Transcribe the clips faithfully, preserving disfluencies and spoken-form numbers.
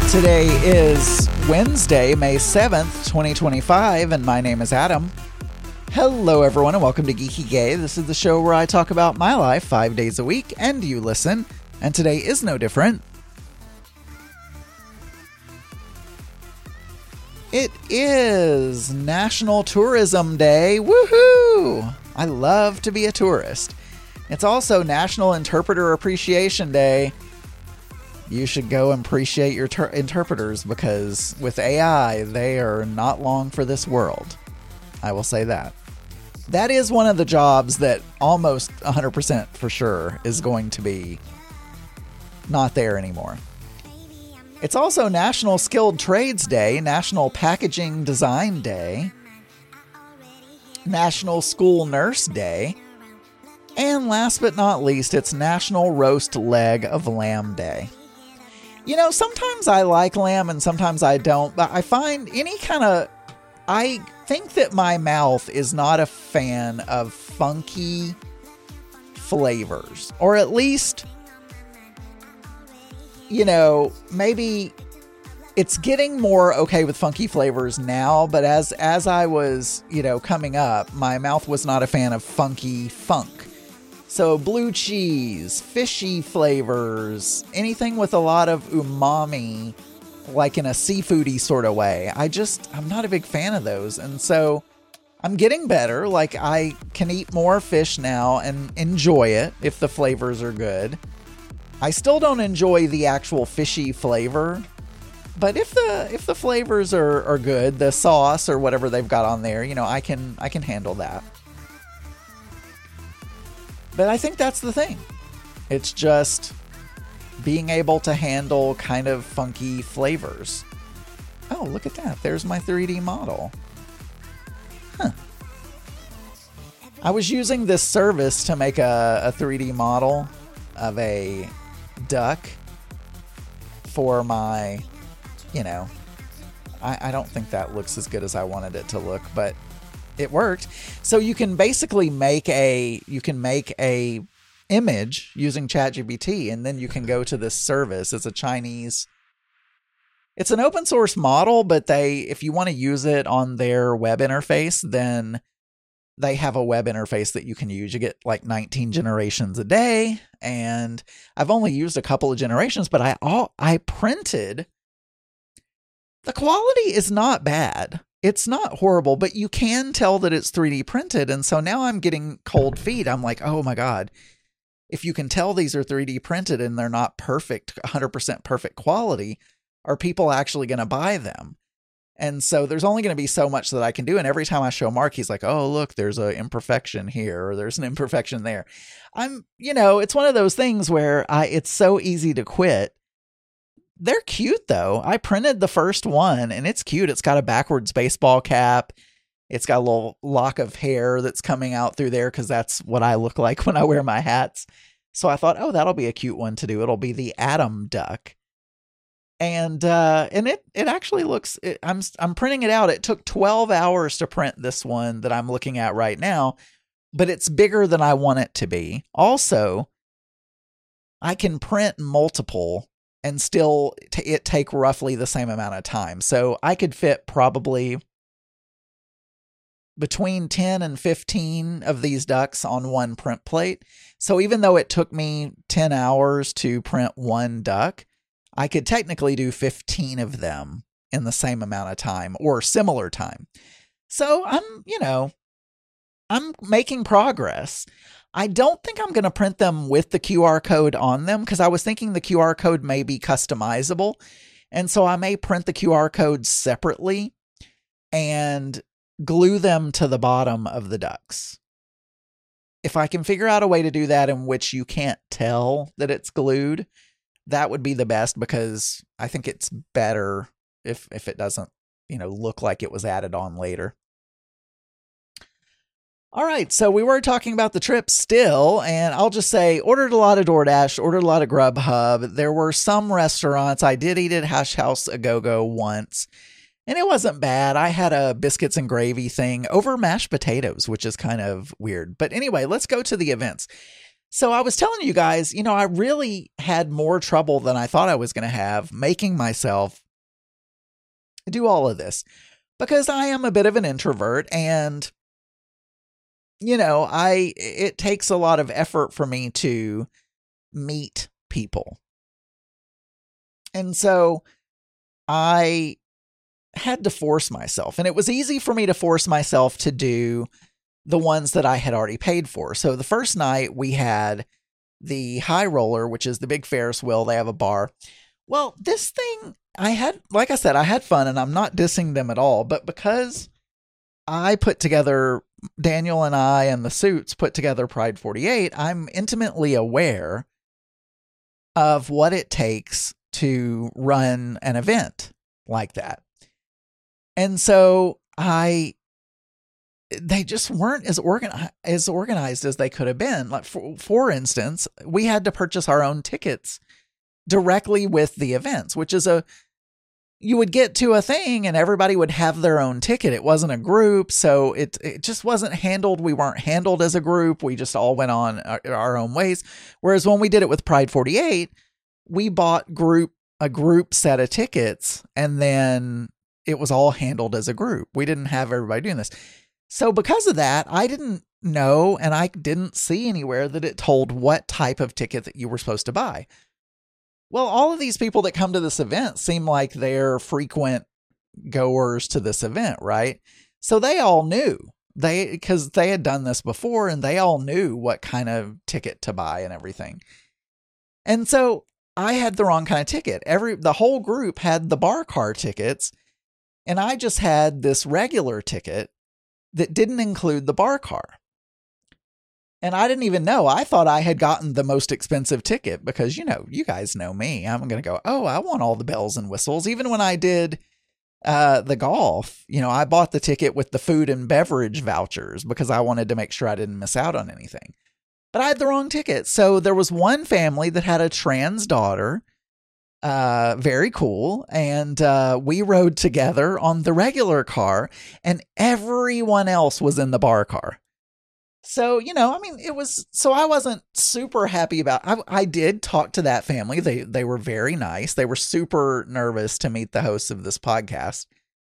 Today is Wednesday, May seventh, twenty twenty-five, and my name is Adam. Hello, everyone, and welcome to Geeky Gay. This is the show where I talk about my life five days a week, and you listen, and today is no different. It is National Tourism Day. Woohoo! I love to be a tourist. It's also National Interpreter Appreciation Day. You should go and appreciate your ter- interpreters because with A I, they are not long for this world. I will say that. That is one of the jobs that almost one hundred percent for sure is going to be not there anymore. It's also National Skilled Trades Day, National Packaging Design Day, National School Nurse Day, and last but not least, it's National Roast Leg of Lamb Day. You know, sometimes I like lamb and sometimes I don't, but I find any kind of, I think that my mouth is not a fan of funky flavors, or at least, you know, maybe it's getting more okay with funky flavors now, but as, as I was, you know, coming up, my mouth was not a fan of funky funk. So blue cheese, fishy flavors, anything with a lot of umami, like in a seafoody sort of way. I just, I'm not a big fan of those. And so I'm getting better. Like I can eat more fish now and enjoy it if the flavors are good. I still don't enjoy the actual fishy flavor, but if the if the flavors are, are good, the sauce or whatever they've got on there, you know, I can I can handle that. But I think that's the thing. It's just being able to handle kind of funky flavors. Oh, look at that. There's my three D model. Huh. I was using this service to make a, a three D model of a duck for my, you know, I, I don't think that looks as good as I wanted it to look, but it worked. So you can basically make a, you can make a image using ChatGPT, and then you can go to this service. It's a Chinese, it's an open source model, but they, if you want to use it on their web interface, then they have a web interface that you can use. You get like nineteen generations a day. And I've only used a couple of generations, but I, all I printed, the quality is not bad. It's not horrible, but you can tell that it's three D printed. And so now I'm getting cold feet. I'm like, oh my God, if you can tell these are three D printed and they're not perfect, one hundred percent perfect quality, are people actually going to buy them? And so there's only going to be so much that I can do. And every time I show Mark, he's like, oh, look, there's an imperfection here, or there's an imperfection there. I'm, you know, it's one of those things where I, it's so easy to quit. They're cute though. I printed the first one and it's cute. It's got a backwards baseball cap. It's got a little lock of hair that's coming out through there because that's what I look like when I wear my hats. So I thought, oh, that'll be a cute one to do. It'll be the Adam duck. And uh, and it it actually looks, it, I'm I'm printing it out. It took twelve hours to print this one that I'm looking at right now, but it's bigger than I want it to be. Also, I can print multiple and still t- it take roughly the same amount of time. So I could fit probably between ten and fifteen of these ducks on one print plate. So even though it took me ten hours to print one duck, I could technically do fifteen of them in the same amount of time or similar time. So I'm, you know, I'm making progress. I don't think I'm going to print them with the Q R code on them because I was thinking the Q R code may be customizable. And so I may print the Q R code separately and glue them to the bottom of the ducks. If I can figure out a way to do that in which you can't tell that it's glued, that would be the best because I think it's better if, if it doesn't, you know, look like it was added on later. All right, so we were talking about the trip still, and I'll just say, ordered a lot of DoorDash, ordered a lot of Grubhub. There were some restaurants. I did eat at Hash House A Go-Go once, and it wasn't bad. I had a biscuits and gravy thing over mashed potatoes, which is kind of weird. But anyway, let's go to the events. So I was telling you guys, you know, I really had more trouble than I thought I was going to have making myself do all of this because I am a bit of an introvert and, you know, I, it takes a lot of effort for me to meet people. And so I had to force myself, and it was easy for me to force myself to do the ones that I had already paid for. So the first night we had the High Roller, which is the big Ferris wheel. They have a bar. Well, this thing, I had, like I said, I had fun, and I'm not dissing them at all, but because I put together, Daniel and I and the Suits put together Pride forty-eight, I'm intimately aware of what it takes to run an event like that. And so I, they just weren't as organ as organized as they could have been. Like for, for instance, we had to purchase our own tickets directly with the events, which is a, you would get to a thing and everybody would have their own ticket. It wasn't a group. So it, it just wasn't handled. We weren't handled as a group. We just all went on our, our own ways. Whereas when we did it with Pride forty-eight, we bought group, a group set of tickets, and then it was all handled as a group. We didn't have everybody doing this. So because of that, I didn't know, and I didn't see anywhere that it told what type of ticket that you were supposed to buy. Well, all of these people that come to this event seem like they're frequent goers to this event, right? So they all knew, they, because they had done this before, and they all knew what kind of ticket to buy and everything. And so I had the wrong kind of ticket. Every, the whole group had the bar car tickets, and I just had this regular ticket that didn't include the bar car. And I didn't even know. I thought I had gotten the most expensive ticket because, you know, you guys know me. I'm going to go, oh, I want all the bells and whistles. Even when I did uh, the golf, you know, I bought the ticket with the food and beverage vouchers because I wanted to make sure I didn't miss out on anything. But I had the wrong ticket. So there was one family that had a trans daughter. Uh, very cool. And uh, we rode together on the regular car, and everyone else was in the bar car. So, you know, I mean, it was, so I wasn't super happy about, I, I did talk to that family. They, they were very nice. They were super nervous to meet the hosts of this podcast.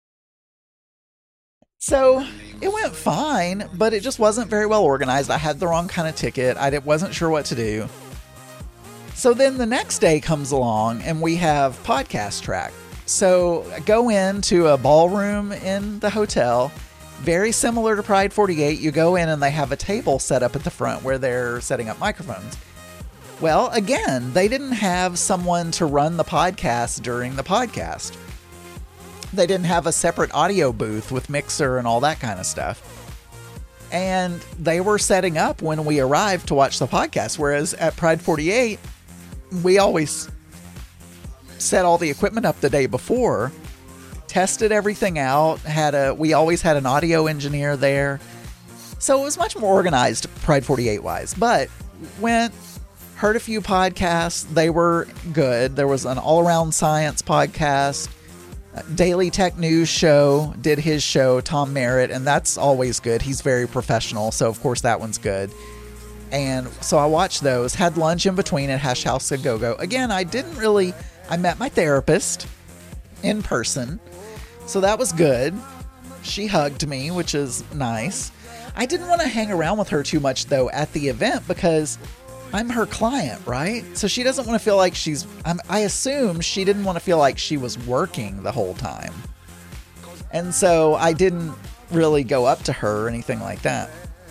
So it went fine, but it just wasn't very well organized. I had the wrong kind of ticket. I wasn't sure what to do. So then the next day comes along and we have podcast track. So I go into a ballroom in the hotel, very similar to Pride forty-eight. You go in and they have a table set up at the front where they're setting up microphones. Well, again, they didn't have someone to run the podcast during the podcast. They didn't have a separate audio booth with mixer and all that kind of stuff. And they were setting up when we arrived to watch the podcast. Whereas at Pride forty-eight, we always set all the equipment up the day before, tested everything out, had a, we always had an audio engineer there. So it was much more organized Pride forty-eight wise, but went, heard a few podcasts. They were good. There was an all around science podcast, Daily Tech News show, did his show, Tom Merritt, and that's always good. He's very professional. So of course that one's good. And so I watched those, had lunch in between at Hash House A Go Go. Again, I didn't really, I met my therapist in person. So that was good. She hugged me, which is nice. I didn't want to hang around with her too much though at the event because I'm her client, right? So she doesn't want to feel like she's, I'm, I assume she didn't want to feel like she was working the whole time. And so I didn't really go up to her or anything like that.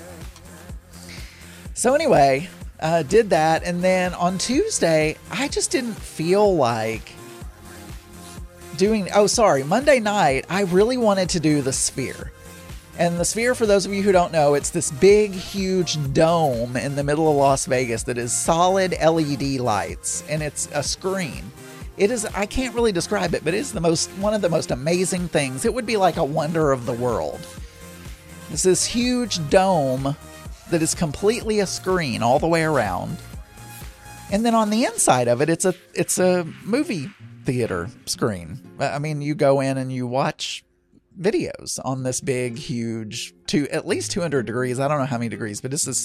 So anyway, uh, did that. And then on Tuesday, I just didn't feel like doing, oh, sorry, Monday night, I really wanted to do the Sphere. And the Sphere, for those of you who don't know, it's this big, huge dome in the middle of Las Vegas that is solid L E D lights, and it's a screen. It is, I can't really describe it, but it is the most, one of the most amazing things. It would be like a wonder of the world. It's this huge dome that is completely a screen all the way around. And then on the inside of it, it's a, it's a movie theater screen. I mean, you go in and you watch videos on this big, huge, two, at least two hundred degrees. I don't know how many degrees, but it's this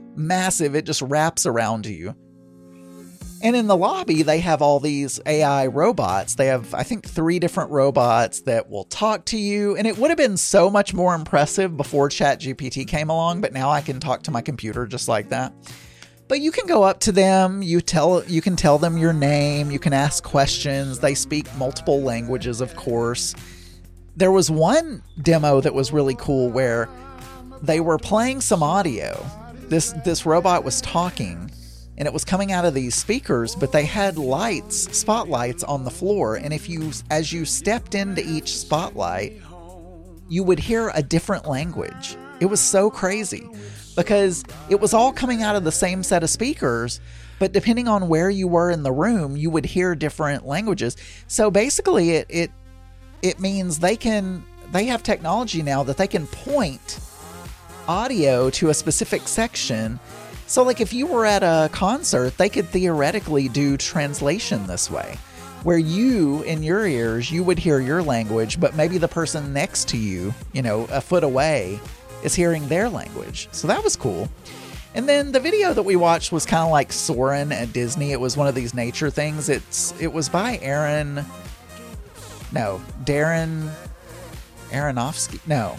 massive. It just wraps around you. And in the lobby, they have all these A I robots. They have, I think, three different robots that will talk to you. And it would have been so much more impressive before ChatGPT came along, but now I can talk to my computer just like that. But you can go up to them, you tell you can tell them your name, you can ask questions. They speak multiple languages, of course. There was one demo that was really cool where they were playing some audio. This this robot was talking, and it was coming out of these speakers, but they had lights, spotlights on the floor. And if you, as you stepped into each spotlight, you would hear a different language. It was so crazy because it was all coming out of the same set of speakers, but depending on where you were in the room, you would hear different languages. So basically it, it, it means they can, they have technology now that they can point audio to a specific section. So like if you were at a concert, they could theoretically do translation this way, where you, in your ears, you would hear your language, but maybe the person next to you, you know, a foot away, is hearing their language. So that was cool. And then the video that we watched was kind of like Soarin' at Disney. It was one of these nature things. It's It was by Aaron, no, Darren Aronofsky, no.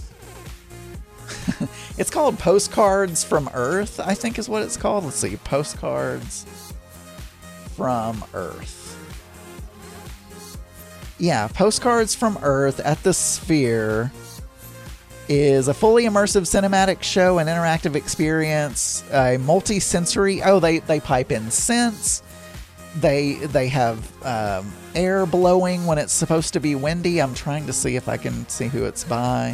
It's called Postcards from Earth, I think is what it's called. Let's see. Postcards from Earth. Yeah, Postcards from Earth at the Sphere is a fully immersive cinematic show, an interactive experience, a multi-sensory. Oh, they, they pipe in scents. They, they have um, air blowing when it's supposed to be windy. I'm trying to see if I can see who it's by.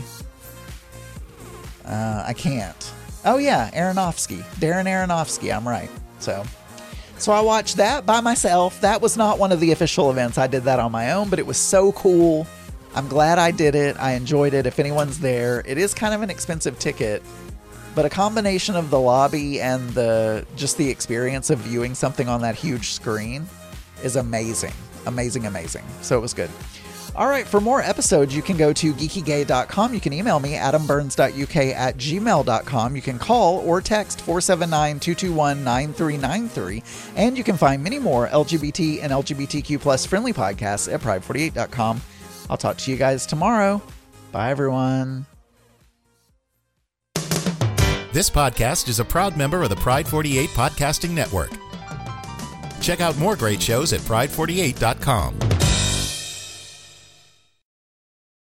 Uh, I can't. Oh yeah, Aronofsky. Darren Aronofsky, I'm right. So so I watched that by myself. That was not one of the official events. I did that on my own, but it was so cool. I'm glad I did it. I enjoyed it. If anyone's there, it is kind of an expensive ticket, but a combination of the lobby and the just the experience of viewing something on that huge screen is amazing. Amazing, amazing. So it was good. All right, for more episodes, you can go to geeky gay dot com. You can email me, adam burns dot u k at gmail dot com. You can call or text four seven nine, two two one, nine three nine three. And you can find many more L G B T and L G B T Q plus friendly podcasts at pride forty-eight dot com. I'll talk to you guys tomorrow. Bye, everyone. This podcast is a proud member of the Pride forty-eight Podcasting Network. Check out more great shows at pride forty-eight dot com.